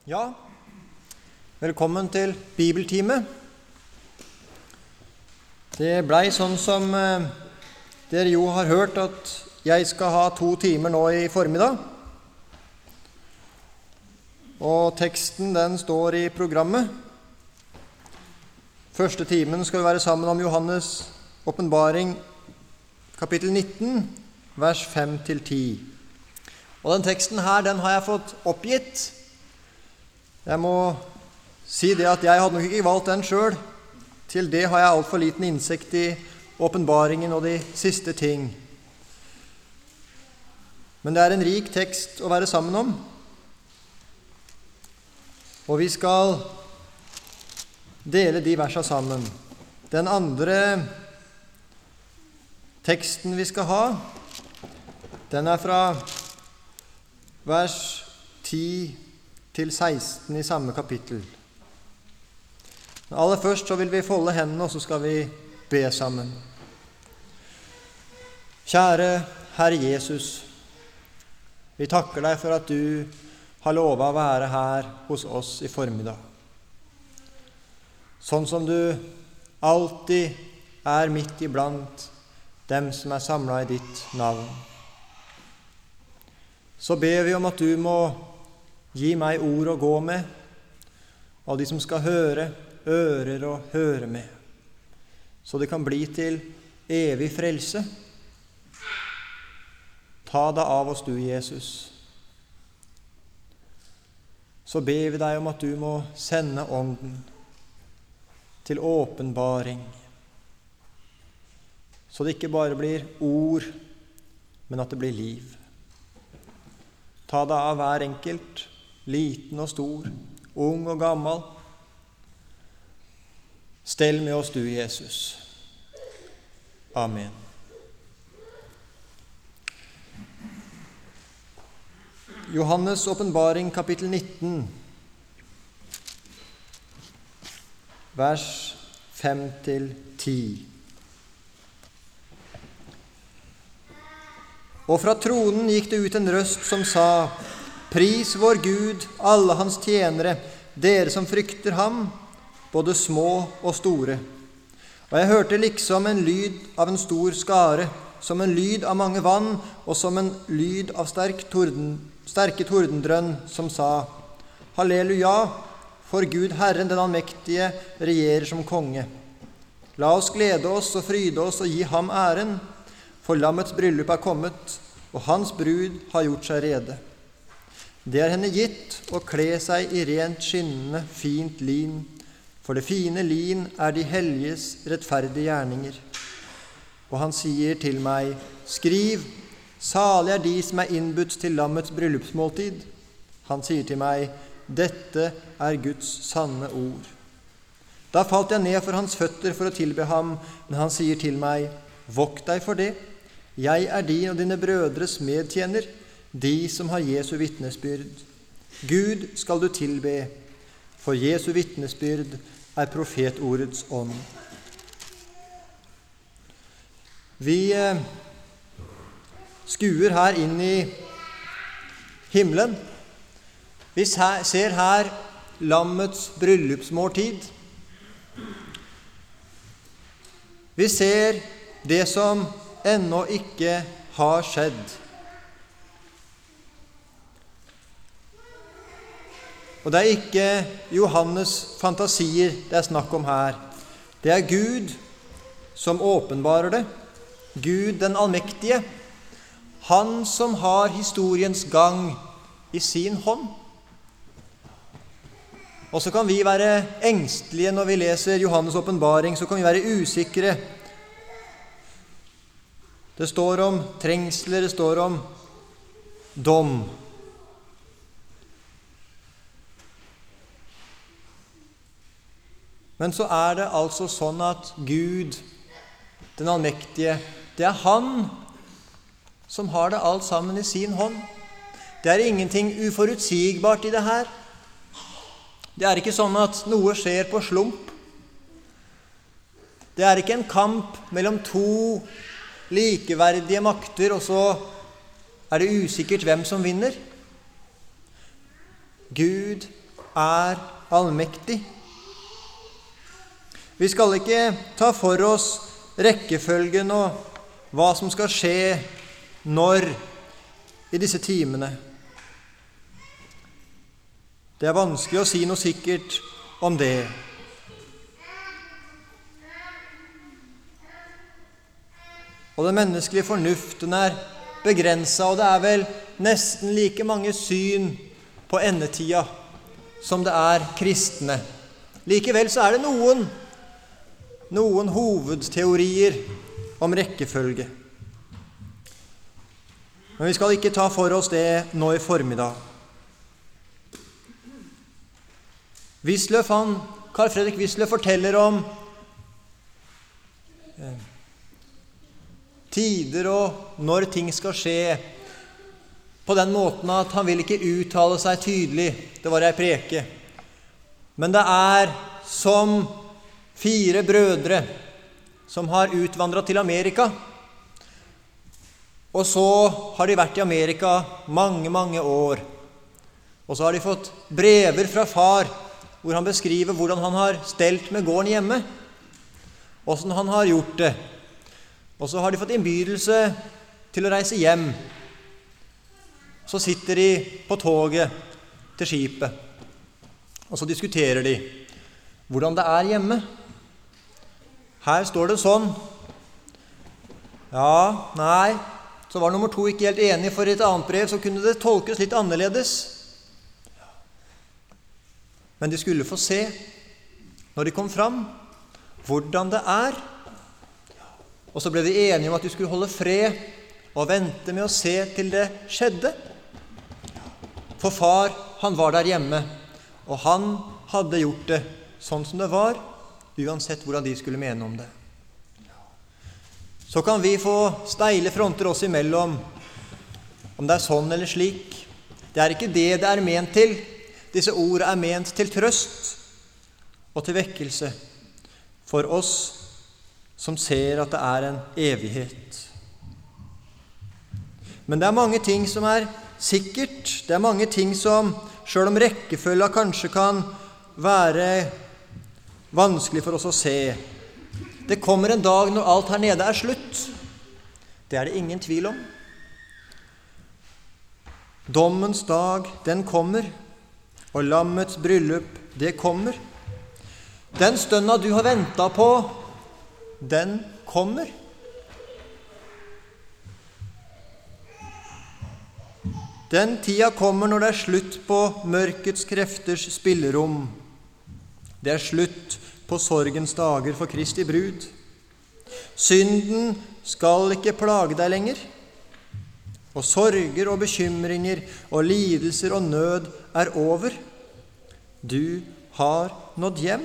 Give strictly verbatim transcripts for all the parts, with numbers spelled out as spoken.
Ja, velkommen til bibeltime. Det blei sånn som eh, dere jo har hørt at jeg skal ha to timer nå i formiddag. Og teksten den står i programmet. Første timen skal vi være sammen om Johannes åpenbaring, kapittel nitten, vers fem til ti. Og den teksten her, den har jeg fått oppgitt. Jeg må si det at jeg hadde nok ikke valgt den selv. Til det har jeg alt for liten innsikt i åpenbaringen og de siste ting. Men det er en rik tekst å være sammen om. Og vi skal dele de versa sammen. Den andre teksten vi skal ha, den er fra vers ti til seksten i samme kapittel. Men aller først så vil vi folde hendene, og så skal vi be sammen. Kjære Herre Jesus, vi takker deg for at du har lovet å være her hos oss i formiddag. Sånn som du alltid er midt iblant dem som er samlet i ditt navn. Så ber vi om at du må gi meg ord å gå med, og de som skal høre, ører å høre med, så det kan bli til evig frelse. Ta det av oss du, Jesus. Så ber vi deg om at du må sende ånden til åpenbaring, så det ikke bare blir ord, men at det blir liv. Ta det av hver enkelt, liten og stor, ung og gammel. Stell med oss du, Jesus. Amen. Johannes åpenbaring, kapittel nitten, vers fem til ti. Og fra tronen gikk det ut en røst som sa: Pris vår Gud, alle hans tjenere, dere som frykter ham, både små og store. Og jeg hørte liksom en lyd av en stor skare, som en lyd av mange vann, og som en lyd av sterk torden, sterke tordendrønn, som sa: Halleluja, for Gud Herren den allmektige regjerer som konge. La oss glede oss og fryde oss og gi ham æren, for lammets bryllup er kommet, og hans brud har gjort seg rede. Det er henne gitt å kle seg i rent skinnende, fint lin, for det fine lin er de helliges rettferdige gjerninger. Og han sier til meg: Skriv, salig er de som er innbudt til lammets bryllupsmåltid. Han sier til meg: Dette er Guds sanne ord. Da falt jeg ned for hans føtter for å tilbe ham, men han sier til meg: Vokt deg for det. Jeg er din og dine brødres medtjener, de som har Jesu vitnesbyrd. Gud skal du tilbe, for Jesu vitnesbyrd er profetordets ånd. Vi eh, skuer her inn i himmelen. Vi ser her lammets bryllupsmåltid. Vi ser det som ennå ikke har skjedd. Og det er ikke Johannes fantasier det er snakk om her. Det er Gud som åpenbarer det. Gud den allmektige. Han som har historiens gang i sin hånd. Og så kan vi være engstelige når vi leser Johannes åpenbaring, så kan vi være usikre. Det står om trengsler, det står om dom. Men så er det altså sånn at Gud, den allmektige, det er han som har det alt sammen i sin hånd. Det er ingenting uforutsigbart i det her. Det er ikke sånn at noe skjer på slump. Det er ikke en kamp mellom to likeverdige makter, og så er det usikkert hvem som vinner. Gud er allmektig. Vi skal ikke ta for oss rekkefølgen og hva som skal skje når i disse timene. Det er vanskelig å si noe sikkert om det. Og den menneskelige fornuften er begrenset, og det er vel nesten like mange syn på endetida som det er kristne. Likevel så er det noen, noen hovedteorier om rekkefølge. Men vi skal ikke ta for oss det nå i formiddag. Wisløff, han, Carl Fredrik Wisløff forteller om eh, tider og når ting skal skje, på den måten at han vil ikke uttale seg tydelig. Det var ei preke. Men det er som fire brødre som har utvandret til Amerika. Og så har de vært i Amerika mange, mange år. Og så har de fått brever fra far, hvor han beskriver hvordan han har stelt med gården hjemme, hvordan han har gjort det. Og så har de fått innbydelse til å reise hjem. Så sitter de på toget til skipet, og så diskuterer de hvordan det er hjemme. Her står det sånn. Ja, nei, så var nummer to ikke helt enig, for i et annet brev så kunne det tolkes litt annerledes. Men de skulle få se, når de kom fram, hvordan det er. Og så ble de enige om at de skulle holde fred og vente med å se til det skjedde. For far, han var der hjemme, og han hadde gjort det sånn som det var, uansett hvordan de skulle mene om det. Så kan vi få steile fronter oss imellom, om det er sånn eller slik. Det er ikke det det er ment til. Disse ord er ment til trøst og til vekkelse for oss som ser at det er en evighet. Men det er mange ting som er sikkert. Det er mange ting som, selv om rekkefølga kanskje kan være vanskelig for oss å se. Det kommer en dag når alt her nede er slutt. Det er det ingen tvil om. Dommens dag, den kommer, og lammets bryllup, det kommer. Den stunda du har ventet på, den kommer. Den tida kommer når det er slutt på mørkets krefters spillerom. Det er slutt på sorgens dager for Kristi brud. Synden skal ikke plage deg lenger, og sorger og bekymringer og lidelser og nød er over. Du har nådd hjem.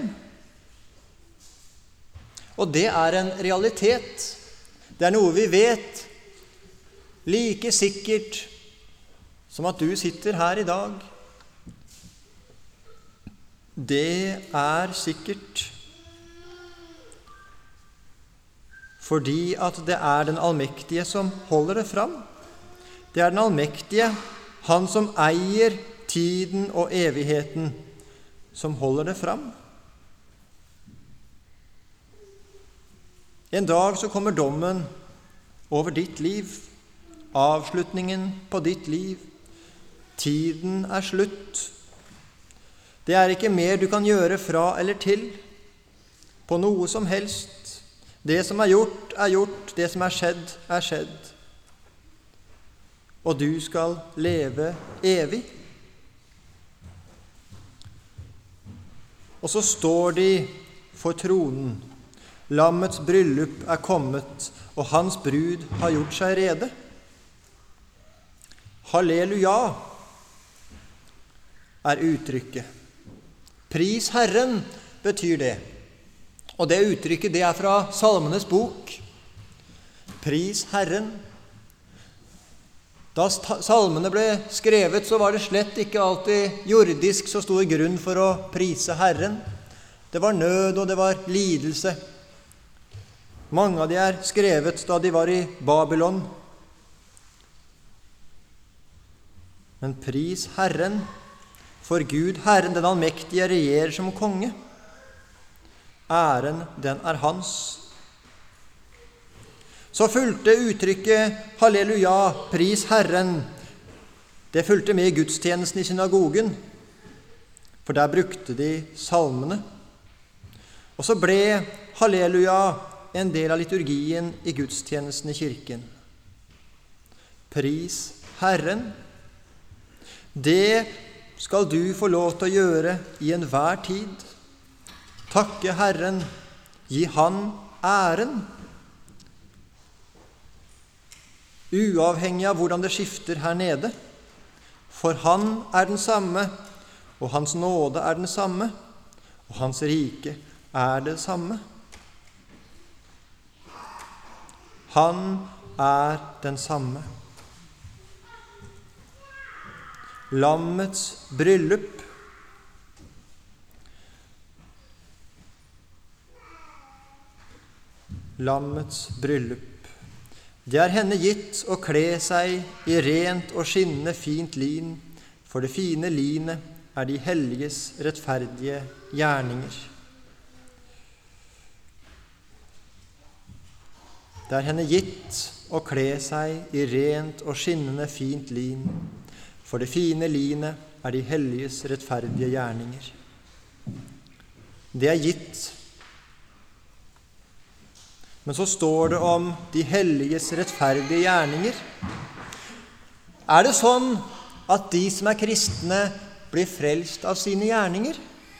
Og det er en realitet. Det er noe vi vet, like sikkert som at du sitter her i dag. Det er sikkert fordi at det er den allmektige som holder det fram. Det er den allmektige, han som eier tiden og evigheten, som holder det fram. En dag så kommer dommen over ditt liv, avslutningen på ditt liv. Tiden er slutt. Det er ikke mer du kan gjøre fra eller til, på noe som helst. Det som er gjort, er gjort. Det som er skjedd, er skjedd. Og du skal leve evig. Og så står de for tronen. Lammets bryllup er kommet, og hans brud har gjort seg rede. Halleluja er uttrykket. Pris Herren betyr det. Og det uttrykket, det er fra Salmenes bok. Pris Herren. Da salmene ble skrevet, så var det slett ikke alltid jordisk så stor grunn for å prise Herren. Det var nød, og det var lidelse. Mange av de er skrevet da de var i Babylon. Men pris Herren, For Gud, Herren, den allmektige, regjerer som konge. Æren, den er hans. Så fulgte uttrykket halleluja, pris Herren. Det fulgte med i gudstjenesten i synagogen, for der brukte de salmene. Og så ble halleluja en del av liturgien i gudstjenesten i kirken. Pris Herren. Det skal du få lov til å gjøre i enhver tid. Takke Herren, gi Han æren. Uavhengig av hvordan det skifter her nede. For Han er den samme, og Hans nåde er den samme, og Hans rike er det samme. Han er den samme. Lammets bryllup. Lammets bryllup. Det er henne gitt å kle seg i rent og skinnende fint lin, for det fine linet er de helliges rettferdige gjerninger. Det er henne gitt å kle seg i rent og skinnende fint lin, for det fine linet er de helliges rettferdige gjerninger. Det er gitt. Men så står det om de helliges rettferdige gjerninger. Er det sånn at de som er kristne, blir frelst av sine gjerninger?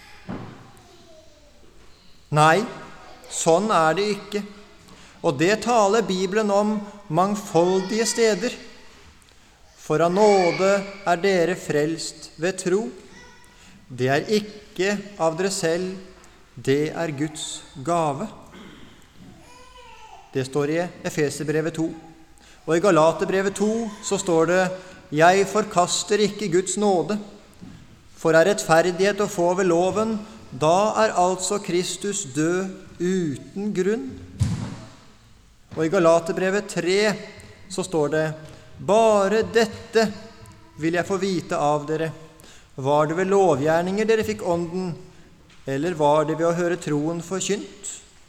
Nei, sånn er det ikke. Og det taler Bibelen om mangfoldige steder. For av nåde er dere frelst ved tro. Det er ikke av dere selv, det er Guds gave. Det står i Efeserbrevet to. Og i Galaterbrevet to så står det: Jeg forkaster ikke Guds nåde, for er rettferdighet å få ved loven, da er altså Kristus død uten grunn. Og i Galaterbrevet tre så står det: Bare dette vil jeg få vite av dere. Var det ved lovgjerninger dere fikk ånden, eller var det ved å høre troen forkynt?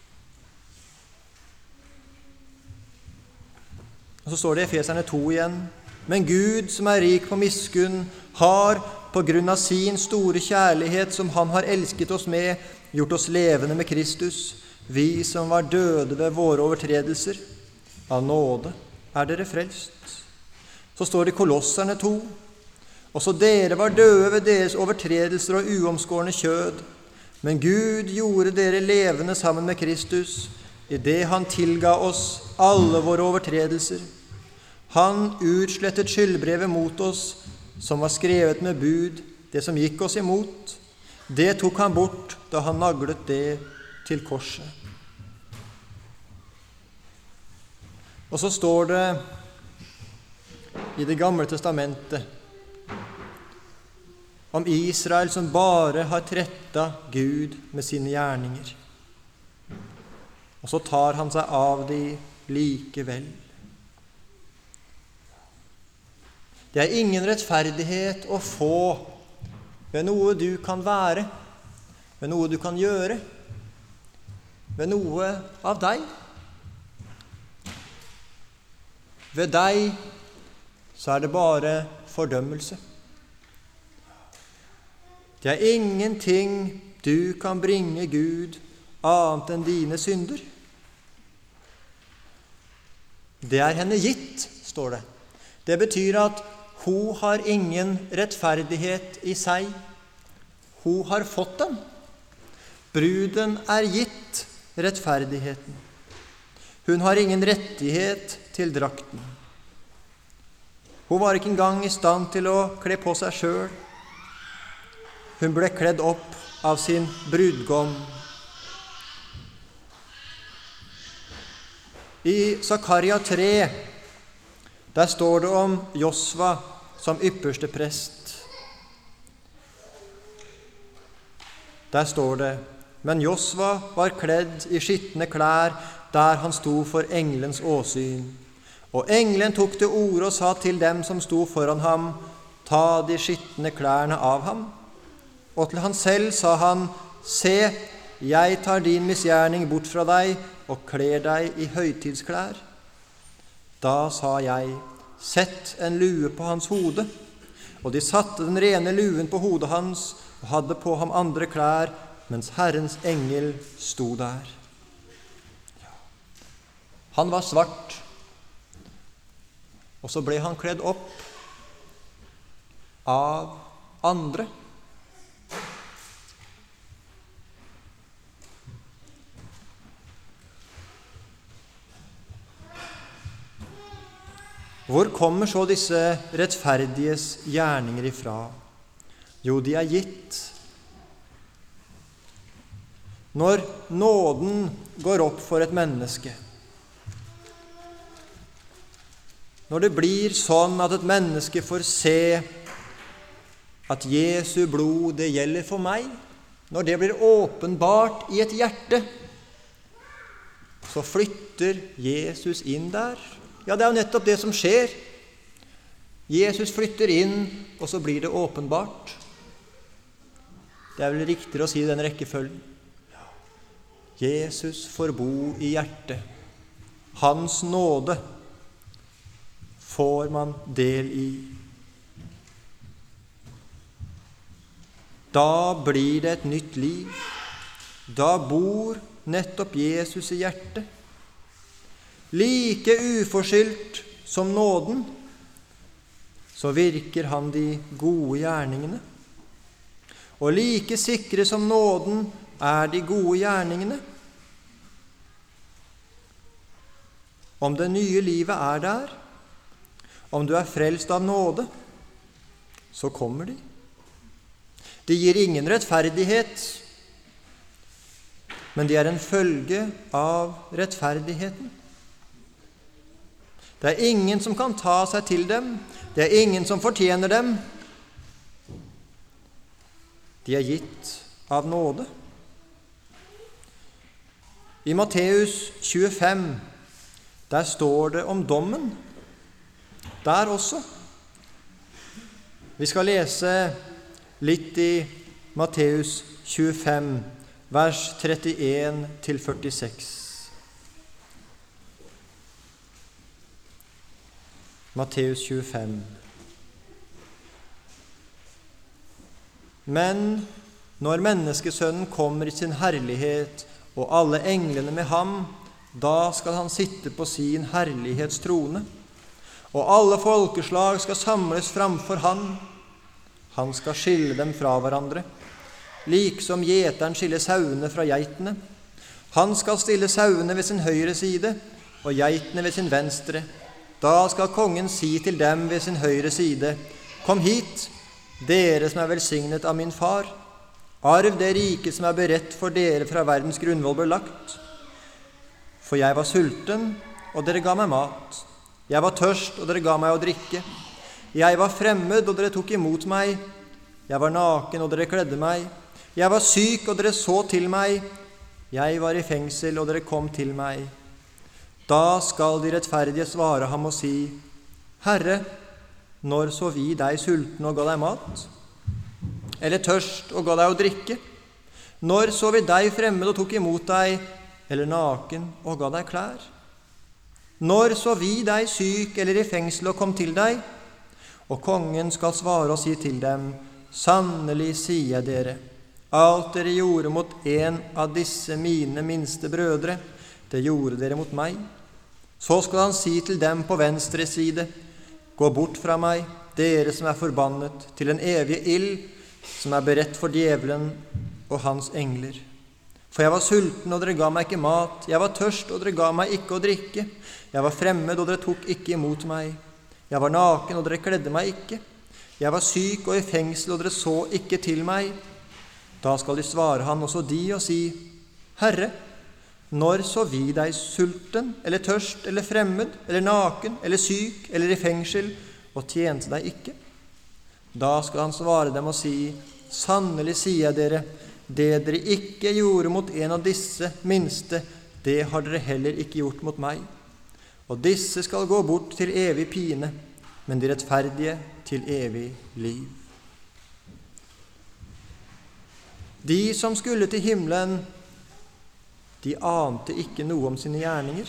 Og så står det i Efeserne to igjen: Men Gud, som er rik på miskunn, har på grunn av sin store kjærlighet, som Han har elsket oss med, gjort oss levende med Kristus, vi som var døde ved våre overtredelser. Av nåde er dere frelst. Så står det i Kolosserne to: Også dere var døde ved deres overtredelser og uomskårne kjød, men Gud gjorde dere levende sammen med Kristus, i det Han tilga oss alle våre overtredelser. Han utslettet skyldbrevet mot oss, som var skrevet med bud, det som gikk oss imot. Det tok Han bort da Han naglet det til korset. Og så står det i Det gamle testamentet om Israel som bare har tretta Gud med sine gjerninger. Og så tar Han seg av de likevel. Det er ingen rettferdighet å få ved noe du kan være, ved noe du kan gjøre, ved noe av deg. Ved deg så er det bare fordømmelse. Det er ingenting du kan bringe Gud annet enn dine synder. Det er henne gitt, står det. Det betyr at hun har ingen rettferdighet i seg. Hun har fått den. Bruden er gitt rettferdigheten. Hun har ingen rettighet til drakten. Hun var ikke engang i stand til å kle på seg selv. Hun ble kledd opp av sin brudgom. I Zakaria tre, der står det om Josva som ypperste prest. Der står det: Men Josva var kledd i skittende klær der han sto for englens åsyn. Og engelen tok til orde og sa til dem som sto foran ham: Ta de skittende klærne av ham og til han selv sa han, se, jeg tar din misgjerning bort fra deg og kler deg i høytidsklær. Da sa jeg, sett en lue på hans hode, og de satte den rene luen på hodet hans og hadde på ham andre klær, mens Herrens engel sto der. Han var svart, og så ble han kledd opp av andre. Hvor kommer så disse rettferdiges gjerninger ifra? Jo, de er gitt. Når nåden går opp for et menneske, når det blir sånn at et menneske får se at Jesu blod, det gjelder for meg, når det blir åpenbart i et hjerte, så flytter Jesus inn der. Ja, det er jo nettopp det som skjer. Jesus flytter inn, og så blir det åpenbart. Det er vel riktigere å si den rekkefølgen. Jesus får bo i hjertet. Hans nåde får man del i. Da blir det et nytt liv. Da bor nettopp Jesus i hjertet. Like uforskyldt som nåden, så virker han de gode gjerningene. Og like sikre som nåden er de gode gjerningene. Om det nye livet er der, om du er frelst av nåde, så kommer de. De gir ingen rettferdighet, men de er en følge av rettferdigheten. Det er ingen som kan ta seg til dem. Det er ingen som fortjener dem. De er gitt av nåde. I Matteus tjuefem, der står det om dommen. Der også. Vi skal lese litt i Matteus tjuefem, vers trettien til førtiseks. Matteus tjuefem. Men når menneskesønnen kommer i sin herlighet, og alle englene med ham, da skal han sitte på sin herlighetstrone, og alle folkeslag skal samles framfor han. Han skal skille dem fra hverandre, liksom gjeteren skiller sauene fra geitene. Han skal stille sauene ved sin høyre side, og geitene ved sin venstre. Da skal kongen si til dem ved sin høyre side, kom hit, dere som er velsignet av min far. Arv det rike som er beredt for dere fra verdens grunnvoll ble lagt. For jeg var sulten, og dere ga meg mat. Jeg var tørst, og dere ga meg å drikke. Jeg var fremmed, og dere tok imot meg. Jeg var naken, og dere kledde meg. Jeg var syk, og dere så til meg. Jeg var i fengsel, og dere kom til meg. Da skal de rettferdige svare ham og si, Herre, når så vi deg sulten og ga deg mat? Eller tørst og ga deg å drikke? Når så vi deg fremmed og tok imot deg, eller naken og ga deg klær? Når så vi deg syk eller i fengsel og kom til deg? Og kongen skal svare og si til dem, sannelig sier jeg dere, alt dere gjorde mot en av disse mine minste brødre, det gjorde dere mot meg. Så skal han si til dem på venstre side, gå bort fra meg, dere som er forbannet, til en evig ild, som er beredt for djevelen og hans engler. For jeg var sulten, og dere ga meg ikke mat. Jeg var tørst, og dere ga meg ikke å drikke. Jeg var fremmed, og dere tok ikke imot meg. Jeg var naken, og dere kledde meg ikke. Jeg var syk og i fengsel, og dere så ikke til meg. Da skal de svare han også de og si, Herre, når så vi deg sulten, eller tørst, eller fremmed, eller naken, eller syk, eller i fengsel, og tjente deg ikke? Da skal han svare dem og si, sannelig sier jeg dere, det dere ikke gjorde mot en av disse minste, det har dere heller ikke gjort mot meg. Og disse skal gå bort til evig pine, men de rettferdige til evig liv. De som skulle til himmelen, de ante ikke noe om sine gjerninger.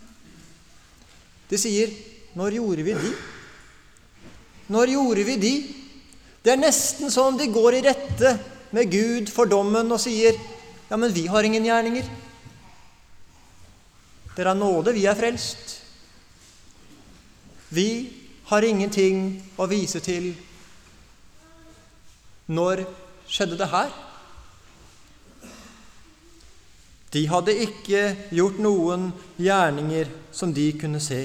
De sier, når gjorde vi de? Når gjorde vi de? Det er nesten som de går i rette med Gud for dommen og sier, ja, men vi har ingen gjerninger. Dere har nåde, vi er frelst. Vi har ingenting å vise til. Når skjedde det her? De hadde ikke gjort noen gjerninger som de kunne se.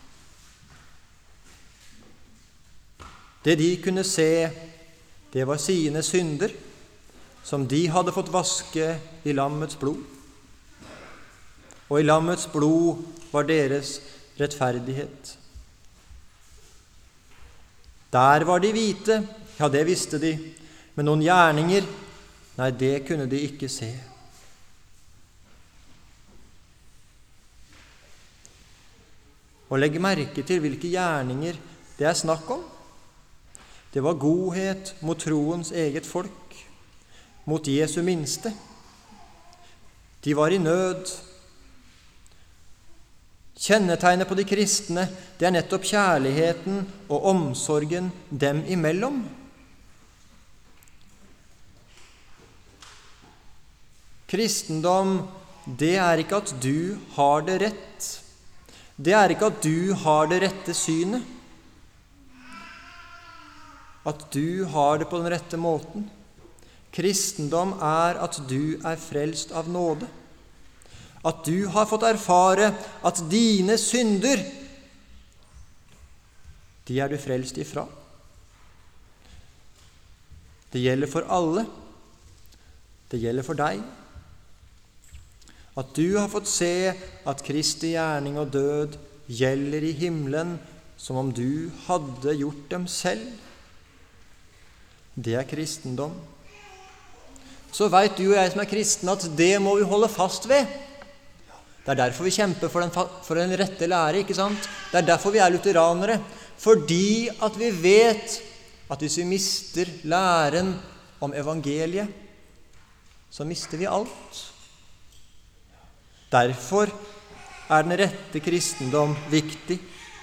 Det de kunne se, det var sine synder, som de hadde fått vaske i lammets blod. Og i lammets blod var deres rettferdighet. Der var de hvite, ja, det visste de, men noen gjerninger, nei, det kunne de ikke se. Og legg merke til hvilke gjerninger det er snakk om. Det var godhet mot troens eget folk, mot Jesu minste. De var i nød. Kjennetegnet på de kristne, det er nettopp kjærligheten og omsorgen dem imellom. Kristendom, det er ikke at du har det rett. Det er ikke at du har det rette synet. At du har det på den rette måten. Kristendom er at du er frelst av nåde. At du har fått erfare at dine synder, de er du frelst ifra. Det gjelder for alle. Det gjelder for deg. At du har fått se at Kristi gjerning og død gjelder i himmelen som om du hadde gjort dem selv. Det er kristendom. Så vet du og jeg som er kristne at det må vi holde fast ved. Det er derfor vi kjemper for den, for den rette lære, ikke sant? Det er derfor vi er lutheranere. Fordi at vi vet at hvis vi mister læren om evangeliet, så mister vi alt. Derfor er den rette kristendom viktig.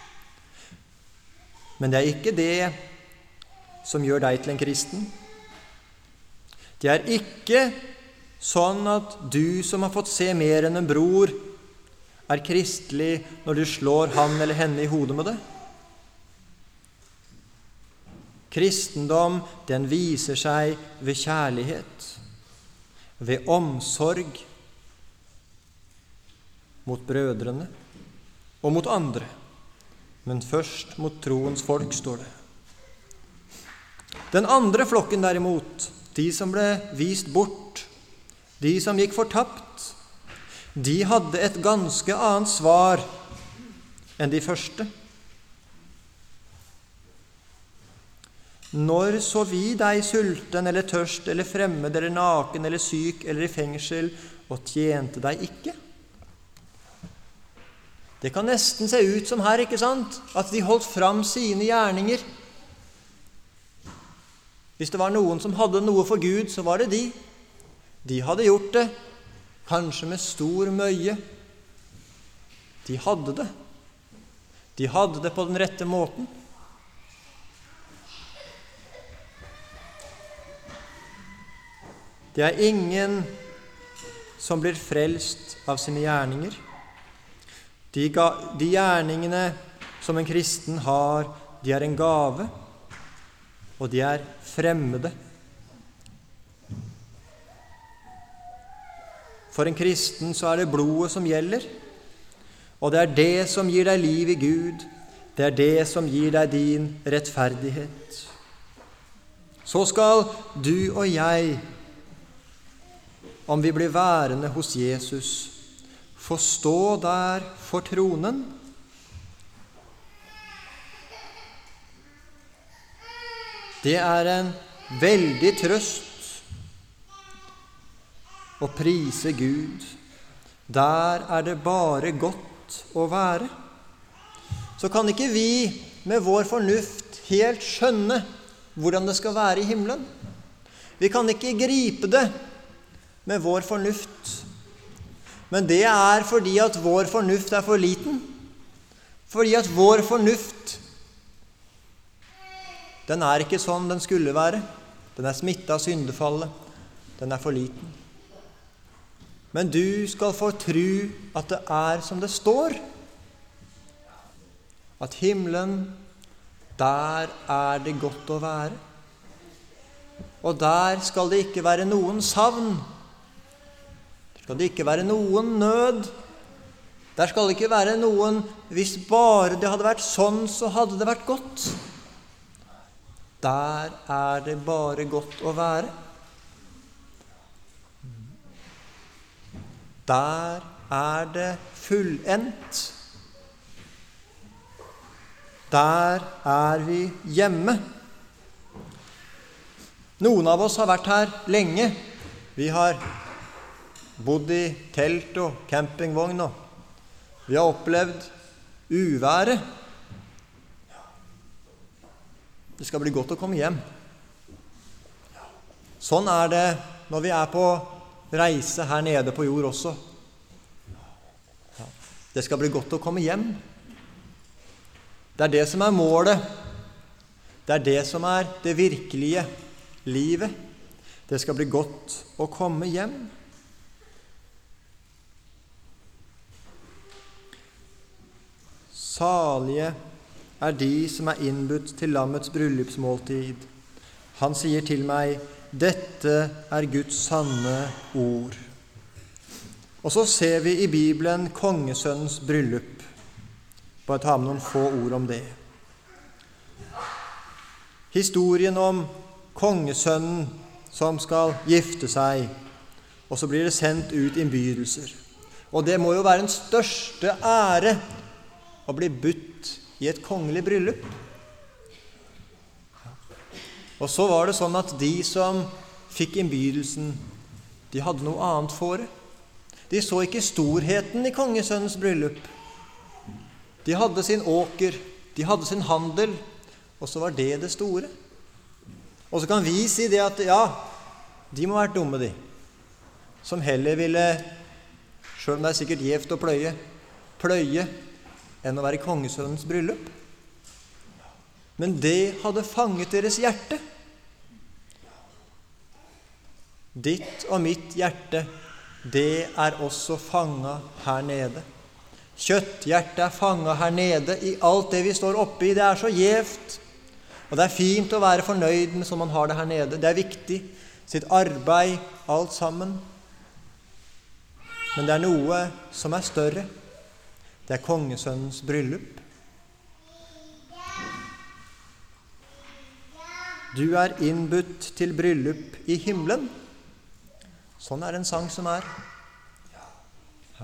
Men det er ikke det som gjør deg til en kristen. Det er ikke sånn at du som har fått se mer enn en bror, er kristelig når du slår han eller henne i hodet med det. Kristendom, den viser seg ved kjærlighet, ved omsorg mot brødrene og mot andre, men først mot troens folk, står det. Den andre flokken derimot, de som ble vist bort, de som gikk fortapt, de hadde et ganske annet svar enn de første. Når så vi deg sulten eller tørst eller fremmed eller naken eller syk eller i fengsel og tjente deg ikke? Det kan nesten se ut som her, ikke sant? At de holdt fram sine gjerninger. Hvis det var noen som hadde noe for Gud, så var det de. De hadde gjort det, kanskje med stor møye. De hadde det. De hadde det på den rette måten. Det er ingen som blir frelst av sine gjerninger. De, ga, de gjerningene som en kristen har, de er en gave, og de er fremmede. For en kristen så er det blodet som gjelder, og det er det som gir deg liv i Gud. Det er det som gir deg din rettferdighet. Så skal du og jeg, om vi blir værende hos Jesus, få stå der for tronen. Det er en veldig trøst å prise Gud. Der er det bare godt å være. Så kan ikke vi med vår fornuft helt skjønne hvordan det skal være i himmelen. Vi kan ikke gripe det med vår fornuft. Men det er fordi at vår fornuft er for liten. Fordi at vår fornuft, den er ikke sånn den skulle være. Den er smittet av syndefallet. Den er for liten. Men du skal få tro at det er som det står. At himmelen, der er det godt å være. Og der skal det ikke være noen savn. Der skal det ikke være noen nød. Der skal det ikke være noen, hvis bare det hadde vært sånn, så hadde det vært godt. Der er det bare godt å være. Der er det fullendt. Der er vi hjemme. Noen av oss har vært her lenge. Vi har bodd i telt og campingvogn, og vi har opplevd uværet. Det skal bli godt å komme hjem. Sånn er det når vi er på reise her nede på jord også. Det skal bli godt å komme hjem. Det er det som er målet. Det er det som er det virkelige livet. Det skal bli godt å komme hjem. Salige er de som er innbudt til lammets bryllupsmåltid. Han sier til meg, dette er Guds sanne ord. Og så ser vi i Bibelen kongesønnens bryllup. Bare ta med noen få ord om det. Historien om kongesønnen som skal gifte seg, og så blir det sendt ut innbydelser. Og det må jo være den største ære å bli budt i et kongelig bryllup. Og så var det sånn at de som fikk innbydelsen, de hadde noe annet for det. De så ikke storheten i kongesønnens bryllup. De hadde sin åker, de hadde sin handel, og så var det det store. Og så kan vi si det at, ja, de må ha vært dumme, de. Som heller ville, selv om det er sikkert gjevt å pløye, pløye, enn å være i kongesønnens bryllup. Men det hadde fanget deres hjerte. Ditt og mitt hjerte, det er også fanget her nede. Kjøtthjertet er fanget her nede i alt det vi står oppe i. Det er så gjevt. Og det er fint å være fornøyd med som man har det her nede. Det er viktig. Sitt arbeid, alt sammen. Men det er noe som er større. Det er kongesønnens bryllup. Du er innbudt til bryllup i himmelen. Sånn er en sang som er. Ja.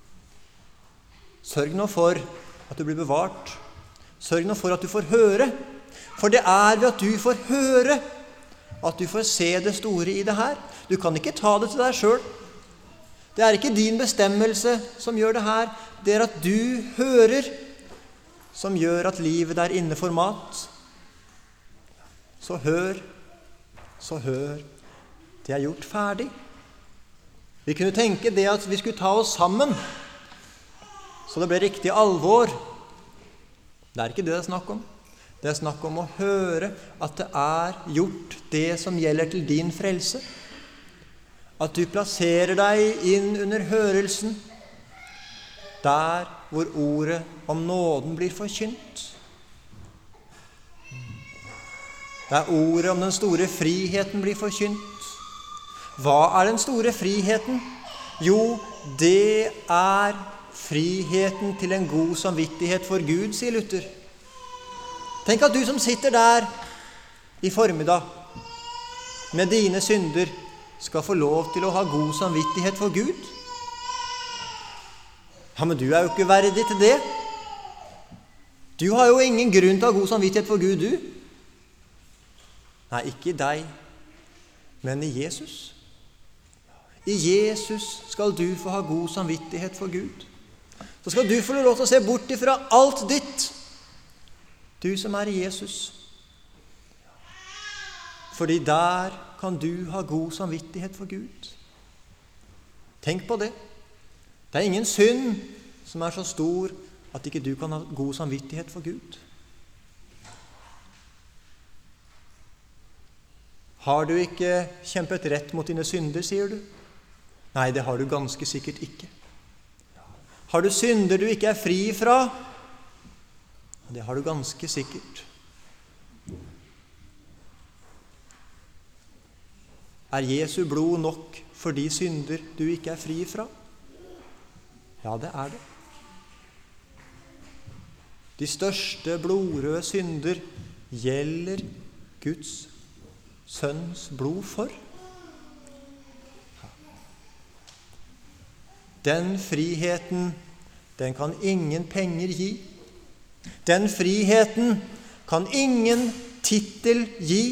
Sørg nå for at du blir bevart. Sørg nå for at du får høre. For det er ved at du får høre at du får se det store i det her. Du kan ikke ta det til deg selv. Det er ikke din bestemmelse som gjør det her. Det er at du hører som gjør at livet der inne får mat. Så hør, så hør. Det er gjort ferdig. Vi kunne tenke det at vi skulle ta oss sammen, så det ble riktig alvor. Det er ikke det det er snakk om. Det er snakk om å høre at det er gjort det som gjelder til din frelse. At du plasserer deg inn under hørelsen, der hvor ordet om nåden blir forkynt. Der ordet om den store friheten blir forkynt. Hva er den store friheten? Jo, det er friheten til en god samvittighet for Gud, sier Luther. Tenk at du som sitter der i formiddag med dine synder skal få lov til å ha god samvittighet for Gud. Ja, men du er jo ikke verdig til det. Du har jo ingen grunn til å ha god samvittighet for Gud, du. Nei, ikke i deg, men i Jesus. I Jesus skal du få ha god samvittighet for Gud. Så skal du få lov til å se bort ifra alt ditt, du som er i Jesus. Fordi der kan du ha god samvittighet for Gud. Tenk på det. Det er ingen synd som er så stor at ikke du kan ha god samvittighet for Gud. Har du ikke kjempet rett mot dine synder, sier du? Nei, det har du ganske sikkert ikke. Har du synder du ikke er fri fra? Det har du ganske sikkert. Er Jesu blod nok for de synder du ikke er fri fra? Ja, det er det. De største blodrøde synder gjelder Guds sønns blod for. Den friheten, den kan ingen penger gi. Den friheten kan ingen titel gi.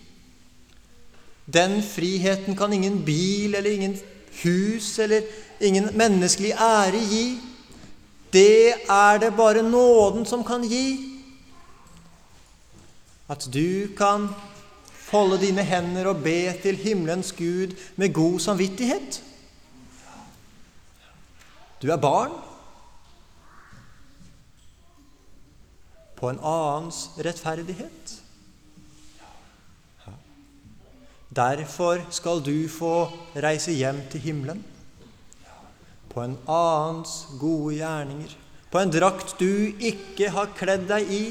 Den friheten kan ingen bil eller ingen hus eller ingen menneskelig ære gi. Det er det bare nåden som kan gi. At du kan folde dine hender og be til himmelens Gud med god samvittighet. Du er barn på en annens rettferdighet. Derfor skal du få reise hjem til himmelen på en annens gode gjerninger, på en drakt du ikke har kledd deg i.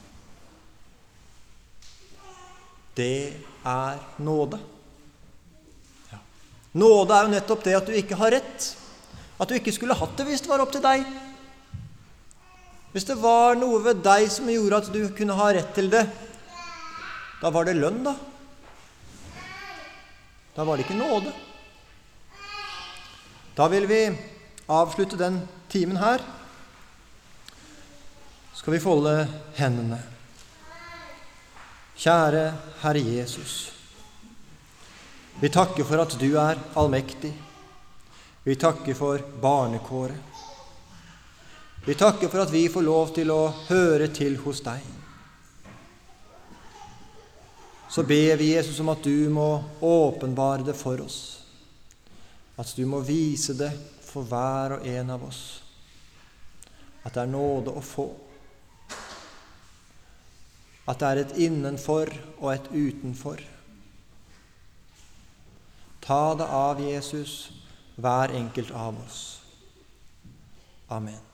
Det er nåde. Ja. Nåde er jo nettopp det at du ikke har rett. At du ikke skulle hatt det hvis det var opp til deg. Hvis det var noe ved deg som gjorde at du kunne ha rett til det, da var det lønn, da. Da var det ikke nåde. Da vil vi avslutte den timen her. Skal vi folde hendene. Kjære Herre Jesus, vi takker for at du er allmektig. Vi takker for barnekåret. Vi takker for at vi får lov til å høre til hos deg. Så ber vi Jesus om at du må åpenbare det for oss. At du må vise det for hver og en av oss. At det er nåde å få. At det er et innenfor og et utenfor. Ta det av, Jesus, hver enkelt av oss. Amen.